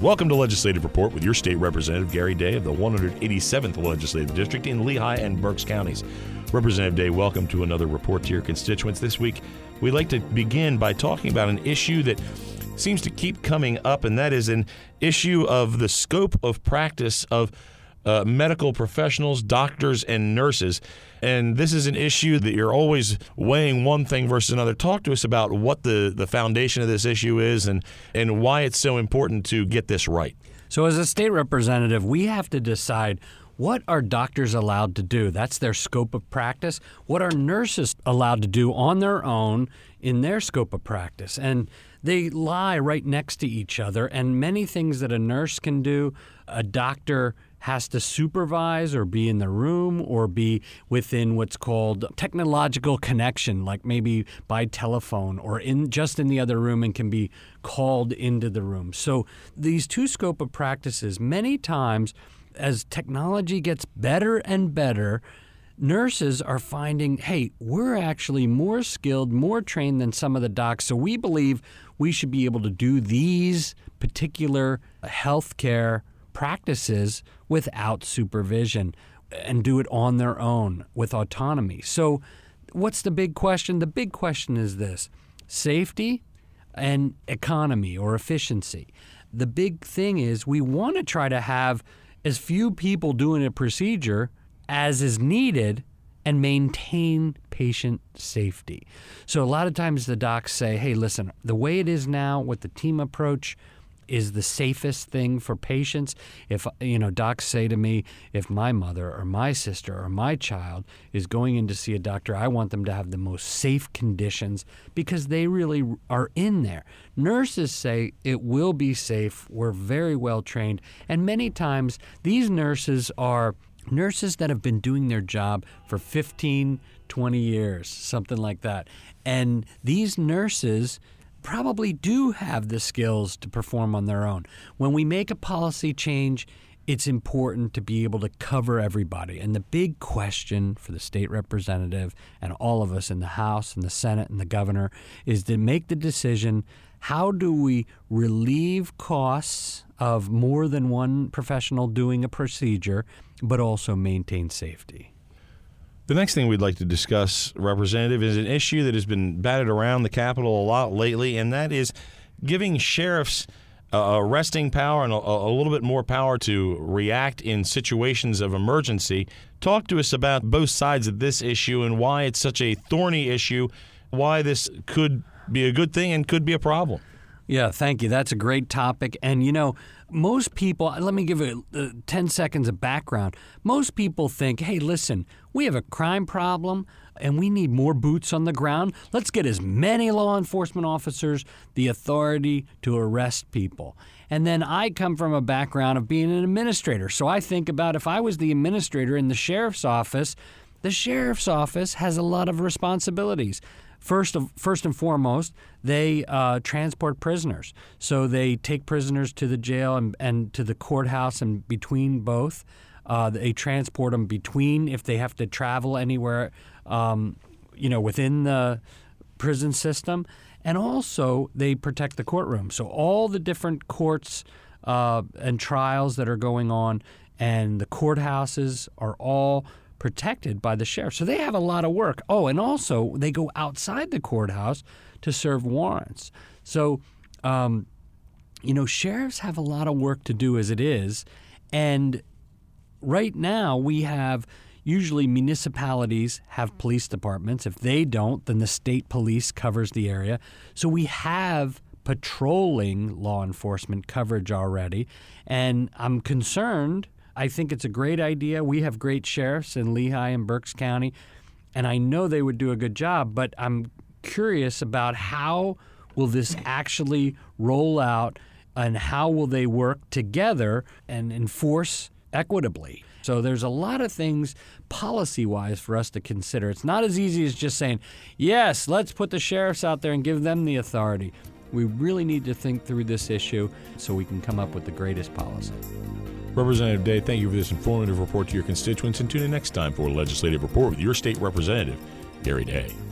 Welcome to Legislative Report with your state representative, Gary Day of the 187th Legislative District in Lehigh and Berks counties. Representative Day, welcome to another report to your constituents. This week, we'd like to begin by talking about an issue that seems to keep coming up, and that is an issue of the scope of practice of medical professionals, doctors, and nurses. And this is an issue that you're always weighing one thing versus another. Talk to us about what the foundation of this issue is and why it's so important to get this right. So as a state representative, we have to decide what are doctors allowed to do. That's their scope of practice. What are nurses allowed to do on their own in their scope of practice? And they lie right next to each other. And many things that a nurse can do, a doctor has to supervise or be in the room or be within what's called technological connection, like maybe by telephone or just in the other room and can be called into the room. So these two scope of practices, many times as technology gets better and better, nurses are finding, hey, we're actually more skilled, more trained than some of the docs, so we believe we should be able to do these particular healthcare practices without supervision and do it on their own with autonomy. So what's the big question? The big question is this: safety and economy or efficiency. The big thing is we want to try to have as few people doing a procedure as is needed and maintain patient safety. So a lot of times the docs say, hey, listen, the way it is now with the team approach is the safest thing for patients. If, docs say to me, if my mother or my sister or my child is going in to see a doctor, I want them to have the most safe conditions because they really are in there. Nurses say it will be safe. We're very well trained. And many times these nurses are nurses that have been doing their job for 15, 20 years, something like that. And these nurses probably do have the skills to perform on their own. When we make a policy change, it's important to be able to cover everybody. And the big question for the state representative and all of us in the House and the Senate and the governor is to make the decision, how do we relieve costs of more than one professional doing a procedure, but also maintain safety? The next thing we'd like to discuss, Representative, is an issue that has been batted around the Capitol a lot lately, and that is giving sheriffs arresting power and a little bit more power to react in situations of emergency. Talk to us about both sides of this issue and why it's such a thorny issue, why this could be a good thing and could be a problem. Yeah, thank you. That's a great topic. And, most people, let me give it 10 seconds of background. Most people think, hey, listen, we have a crime problem and we need more boots on the ground. Let's get as many law enforcement officers the authority to arrest people. And then I come from a background of being an administrator. So I think about if I was the administrator in the sheriff's office has a lot of responsibilities. First and foremost, they transport prisoners. So they take prisoners to the jail and to the courthouse and between both. They transport them between if they have to travel anywhere, within the prison system. And also they protect the courtroom. So all the different courts and trials that are going on and the courthouses are all protected by the sheriff. So they have a lot of work. Oh, and also they go outside the courthouse to serve warrants. So, sheriffs have a lot of work to do as it is. And right now we have usually municipalities have police departments. If they don't, then the state police covers the area. So we have patrolling law enforcement coverage already. And I'm concerned. I think it's a great idea. We have great sheriffs in Lehigh and Berks County, and I know they would do a good job, but I'm curious about how will this actually roll out and how will they work together and enforce equitably. So there's a lot of things policy-wise for us to consider. It's not as easy as just saying, yes, let's put the sheriffs out there and give them the authority. We really need to think through this issue so we can come up with the greatest policy. Representative Day, thank you for this informative report to your constituents, and tune in next time for a Legislative Report with your state representative, Gary Day.